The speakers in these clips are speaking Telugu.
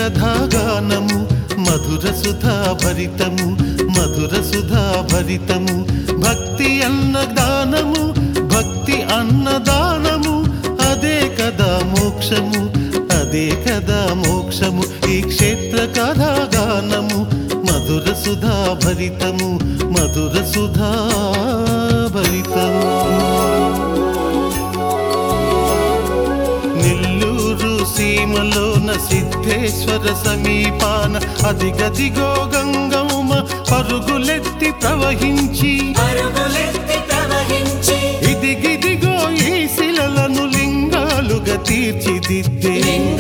కథాగానము మధుర సుధాభరితము మధుర సుధాభరితము భక్తి అన్నదానము భక్తి అన్నదానము అదే కదా మోక్షము అదే కదా మోక్షము ఈ క్షేత్ర కథాగానము మధుర సుధాభరితము మధుర సుధాభరితము నెల్లూరు సీమలోన సిద్ధేశ్వర సమీపాన అదిగదిగో గంగమ్మ పరుగులెత్తి ప్రవహించి ఇదిగిదిగో ఈ శిలలను లింగాలుగా తీర్చిదిద్దే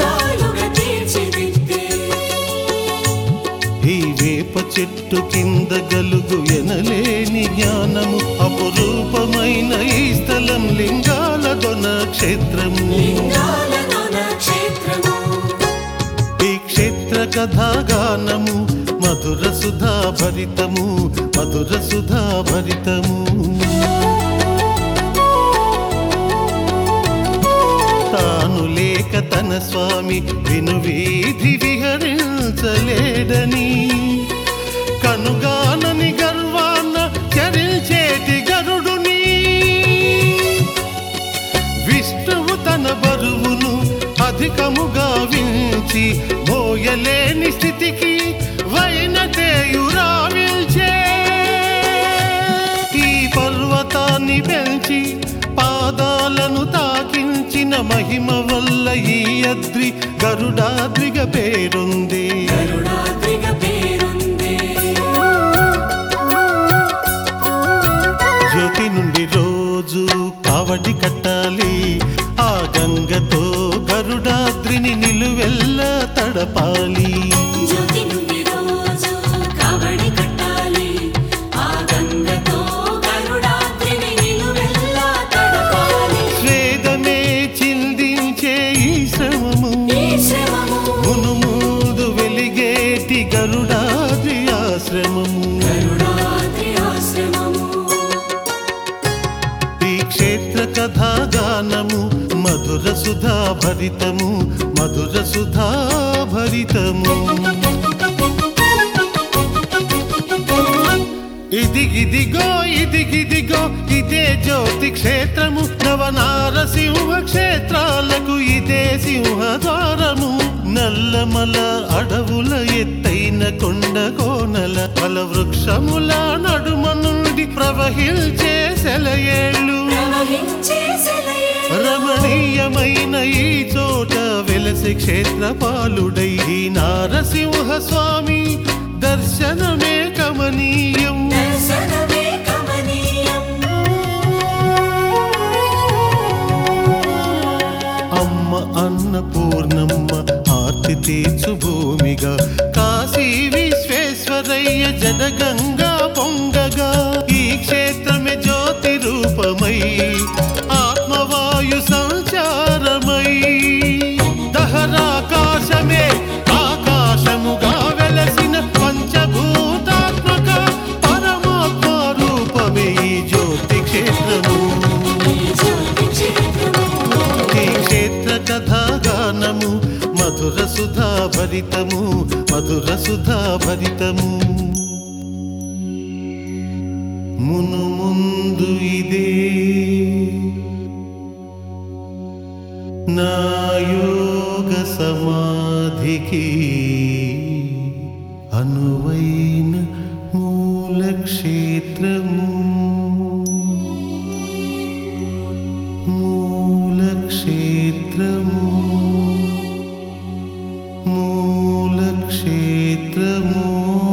ఈ వేప చెట్టు కింద గలుగు ఎనలేని జ్ఞానము అపురూపమైన ఈ స్థలం లింగాలదొన క్షేత్రము ఈ క్షేత్ర కథాగానము మధుర సుధాభరితము మధుర సుధాభరితము తాను లేక తన స్వామి విను వీధి విహరించలేడని కనుగానని గర్వాన చరించేటి గరుడుని విష్ణువు తన బరువును అధికముగా వించి మోయలేని స్థితికి వైనతేయురావిల్చే ఈ పర్వతాన్ని పెంచి పాదాలను తాకించిన మహిమ వల్ల ఈ అద్రి గరుడాద్రిగా పేరుంది జ్యోతి నుండి రోజు కావడి కట్టాలి ఆ గంగతో గరుడాద్రిని నిలువెల్లా తడపాలి స్వేదమే చిందించే ఈ శ్రమము మునుముదు వెలిగేటి గరుడాద్రి ఆశ్రమము ఈ క్షేత్ర కథాగానము మధుర సుధాభరితము మధుర సుధాభరితము ఇదిగిదిగో ఇదిగిదిగో ఇదే జ్యోతి క్షేత్రము నవనారసింహ క్షేత్రాలకు ఇదే సింహద్వారము నల్లమల అడవుల ఎత్తైన కొండ కోనల ఫల వృక్షముల నడుమ నుండి ప్రవహించే సెలయేళ్ళు రమణీయమైన ఈ చోట వెలసి క్షేత్రపాలుడై ఈ నారసింహ స్వామి దర్శనమే కమనీయం అమ్మ అన్నపూర్ణమ్మ ఆర్తి తీర్చు భూమిగా కాశీ విశ్వేశ్వరయ్య జనగంగా పొంగగా ఈ క్షేత్రమే జ్యోతి రూపమై ఆత్మవాయు సంచారమై దహరాకాశమే ఆకాశముగా వెలసిన పంచభూతాత్మక పరమాత్మ రూపమే ఈ జ్యోతి క్షేత్రము ఈ క్షేత్ర కథాగానము మధుర సుధాభరితము మధుర సుధాభరితము మును ముందు ఇదే నా యోగ సమాధికి అనువైన మూలక్షేత్రము మూలక్షేత్రము మూలక్షేత్రము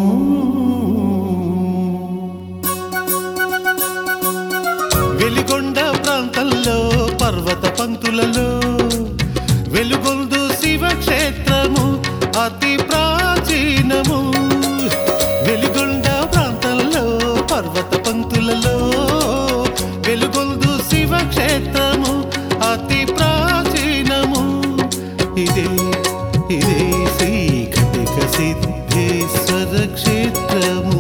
వెలిగొండ ప్రాంతంలో పర్వత పంక్తులలో వెలుగొందు శివక్షేత్రము అతి ప్రాచీనము వెలిగొండ ప్రాంతంలో పర్వత పంక్తులలో వెలుగొందు శివక్షేత్రము అతి ప్రాచీనము ఇదే ఇదే శ్రీ ఘటిక సిద్ధేశ్వర క్షేత్రము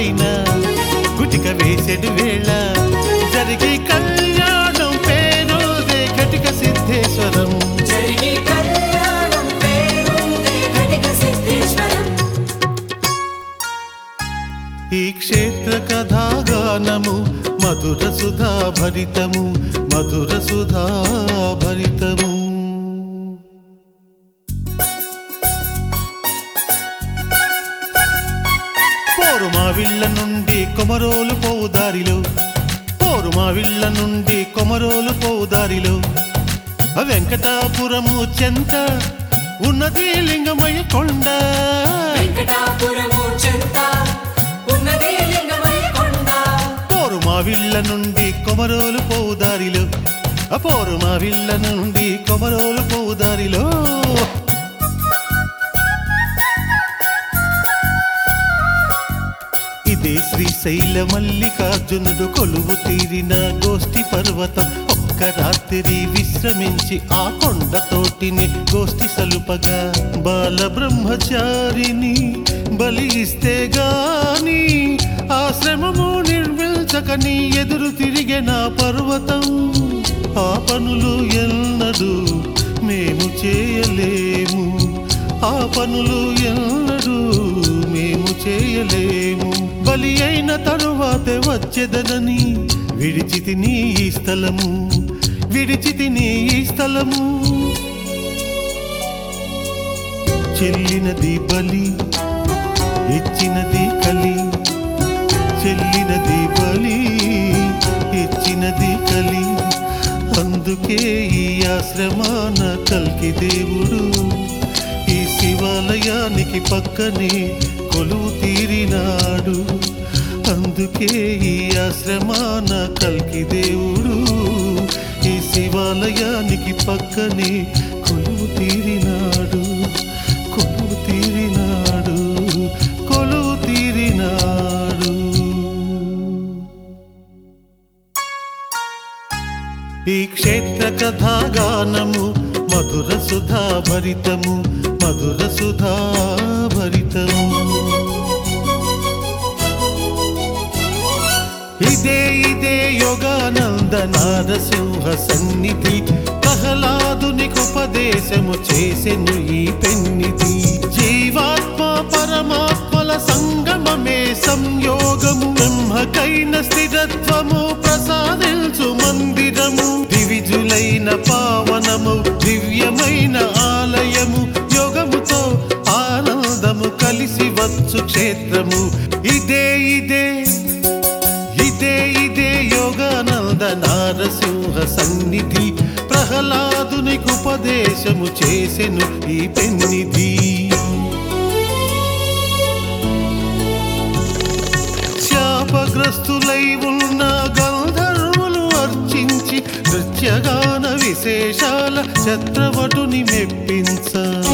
పైన గుటిక వేసెడు వేళ జరిగి కళ్యాణం పేరుదే ఘటిక సిద్ధేశ్వరం. ఈ క్షేత్ర కథాగానము మధుర సుధా భరితము, మధుర సుధా భరితము. పోరుమావిళ్ళ నుండి కొమరోలు పోవు దారిలో, పోరుమావిళ్ళ నుండి కొమరోలు పోవు దారిలో వెంకటాపురము చెంత ఉన్నది లింగమయ్య కొండ. పోరుమావిళ్ళ నుండి కొమరోలు పోవు దారిలో, పోరుమావిళ్ళ నుండి కొమరోలు పోవు దారిలో ఇదే శ్రీశైల మల్లికార్జునుడు కొలువు తీరిన గోష్ఠి పర్వతం. ఒక్క రాత్రి విశ్రమించి ఆ కొండతోటిని గోష్ఠి సలుపగా బాల బ్రహ్మచారిని బలిస్తే గాని ఆశ్రమము నిర్మించకని ఎదురు తిరిగే నా పర్వతం. ఆ పనులు ఎన్నడూ మేము చేయలేము, ఆ పనులు ఎన్నడూ మేము చేయలేము. బలి అయిన తరువాతే వచ్చేదనని విడిచితిని ఈ స్థలము, విడిచితిని ఈ స్థలము. చెల్లినది బలి ఇచ్చినది కలి, చెల్లినది బలి ఇచ్చినది కలి. అందుకే ఈ ఆశ్రమాన కల్కి దేవుడు ఈ శివాలయానికి పక్కనే కొలువు తీరినాడు. అందుకే ఈ ఆశ్రమాన కల్కి దేవుడు ఈ శివాలయానికి పక్కనే కొలువు తీరినాడు, కొలువు తీరినాడు, కొలువు తీరినాడు. ఈ క్షేత్ర కథాగానము మధుర సుధా భరితము, మధుర సుధా భరితము. ఇదే ఇదే యోగానంద నారసింహ సన్నిధి, ప్రహ్లాదునికి ఉపదేశము చేసెను ఈ పెన్నిధి. జీవాత్మ పరమాత్మల సంగమమే సంయోగము, బ్రహ్మకైన స్థిరత్వము ప్రసాదించు మందిరము. దివిజులైన పావనము దివ్యమైన ఆలయము, యోగముతో ఆనందము కలిసి వచ్చు క్షేత్రము. ఇదే ఇదే ఇదే ఇదే యోగానంద నారసింహ సన్నిధి, ప్రహ్లాదునికి ఉపదేశము చేసెను ఈ పెన్నిధి. శాపగ్రస్తులై ఉన్న గంధర్వులు అర్చించి నృత్యగాన విశేషాల చక్రవటుని మెప్పించ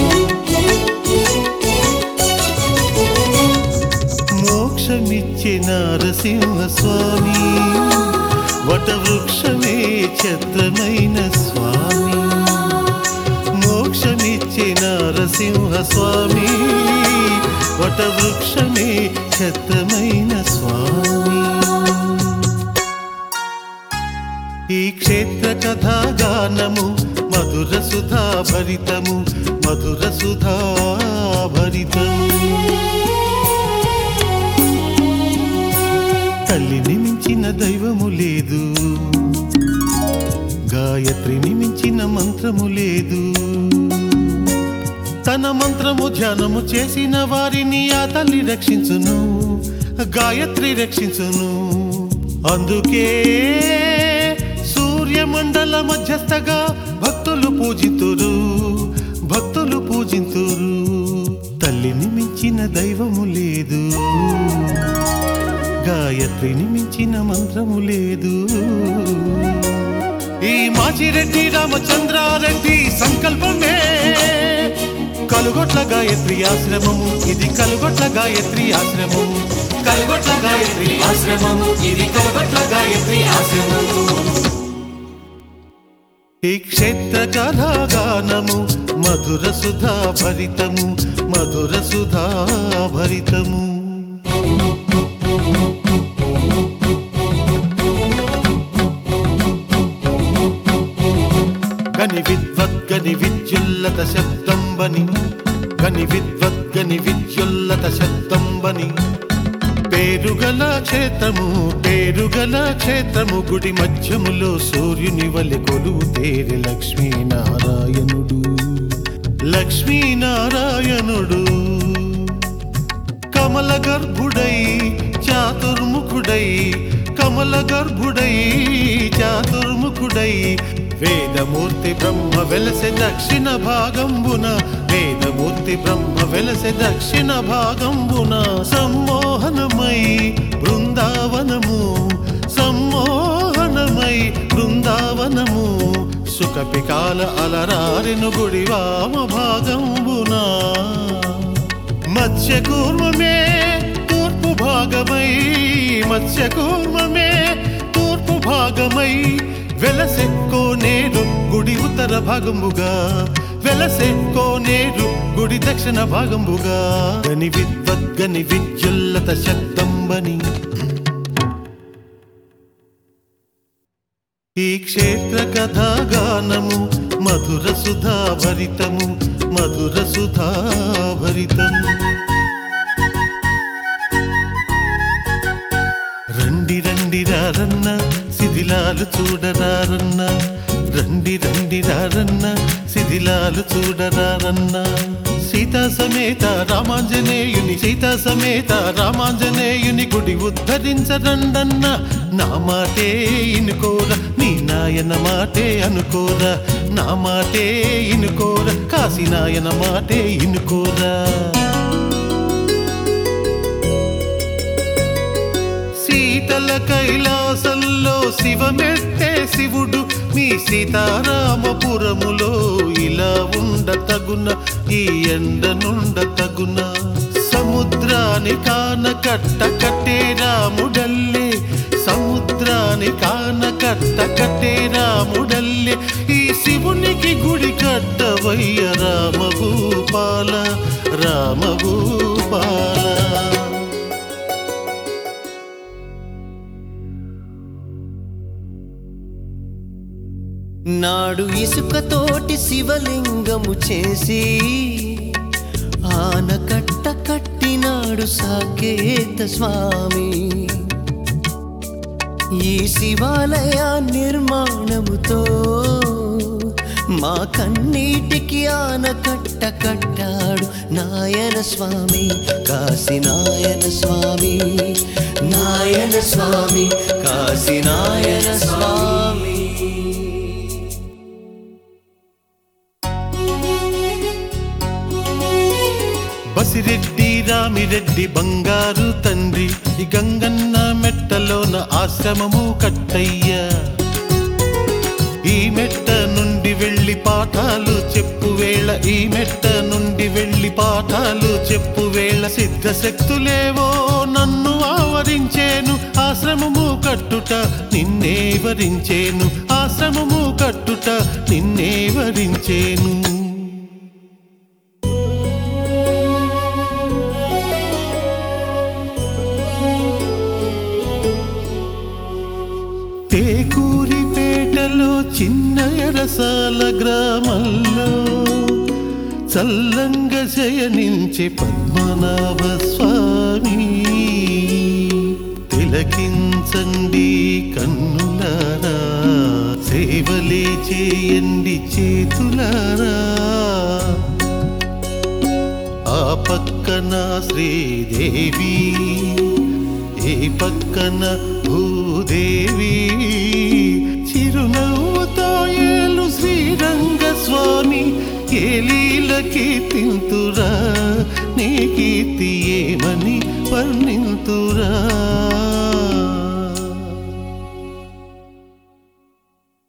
మోక్షమిచ్చే నారసింహ స్వామి, వటవృక్షమే ఛత్రమైన స్వామి. మోక్షమిచ్చే నారసింహ స్వామి, వటవృక్షమే ఛత్రమైన స్వామి. ఈ క్షేత్ర కథాగానము మధుర సుధా భరితము, మధుర సుధా భరితము. తల్లిని మించిన దైవము లేదు, గాయత్రిని మించిన మంత్రము లేదు. తన మంత్రము ధ్యానము చేసిన వారిని ఆ తల్లి రక్షించును, గాయత్రి రక్షించును. అందుకే సూర్యమండల మధ్యస్థగా భక్తులు పూజితురు, భక్తులు పూజితురు. తల్లిని మించిన దైవము లేదు, గాయత్రిని మించిన మంత్రము లేదు. ఈ మాచిరెడ్డి రామచంద్రారెడ్డి సంకల్పమే కలుగొట్ల గాయత్రి ఆశ్రమము, ఇది కలుగొట్ల గాయత్రి ఆశ్రమము, కలుగొట్ల గాయత్రి ఆశ్రమము, ఇది కలుగొట్ల గాయత్రి ఆశ్రమము. ఈ క్షేత్ర కథాగానము మధుర సుధా భరితము, మధుర సుధా భరితము. విద్యుల్లత శబ్దంబని గని విద్వద్గని విద్యుల్లత శబ్దంబని పేరుగల క్షేత్రము గుడి మధ్యములో సూర్యుని వలె కొలువు తేరి లక్ష్మీనారాయణుడు కమల గర్భుడై చాతుర్ముఖుడై వేదమూర్తి బ్రహ్మ వెలసె దక్షిణ భాగంబున సమ్మోహనమై బృందావనము సుఖపికాల అలరారెను గుడి వామ భాగంబున మత్స్యకూర్మమే తూర్పు భాగమై వెలసెక్కో నేడు గుడి ఉత్తర భాగంబుగా వెలసెక్కో నేడు గుడి దక్షిణ భాగంబుగా గని విద్వద్గని విద్యుల్లత శబ్దంబని ఈ క్షేత్ర కథాగానము మధుర సుధాభరితము రండి రండి రారన్న శిథిలాలు చూడరారన్న రండి రారన్న శిథిలాలు చూడరారన్న సీతా సమేత రామాంజనేయుని గుడి ఉద్ధరించరండన్న నా మాటే ఇనుకోరా నీ నాయన మాటే అనుకోరా నా మాటే ఇనుకోరా కాశీ నాయన మాటే ఇనుకోరా శీతల కైలాసంలో శివమెట్టే శివుడు మీ సీతారామపురములో ఇలా ఉండతగున ఈ ఎండ నుండతగున సముద్రాని కాన కట్ట కట్టే రాముడల్లే ఈ శివునికి గుడి కట్టవయ్య రామభూపాల నాడు ఇసుకతోటి శివలింగము చేసి ఆనకట్ట కట్టినాడు సాకేత స్వామి ఈ శివాలయ నిర్మాణముతో మా కన్నీటికి ఆనకట్ట కట్టాడు నాయన స్వామి కాశీ నాయన స్వామి కాశీ నాయన స్వామి బసిరెడ్డి రామిరెడ్డి బంగారు తండ్రి ఈ గంగన్న మెట్టలోన ఆశ్రమము కట్టయ్యా ఈ మెట్ట నుండి వెళ్ళి పాఠాలు చెప్పు వేళ సిద్ధశక్తులేవో నన్ను ఆవరించేను ఆశ్రమము కట్టుట నిన్నే వరించేను తేకూరిపేటలో చిన్న ఎరసాల గ్రామంలో చల్లంగ శయనించే పద్మనాభ స్వామి తిలకించండి కన్నులారా సేవలే చేయండి చేతులారా ఆ పక్కన శ్రీదేవి ఏ పక్కన భూదేవి చిరునవ్వుతో ఏలు శ్రీరంగ స్వామి ఏ లీల కీర్తింతురా నీ కీర్తి ఏమని వర్ణింతురా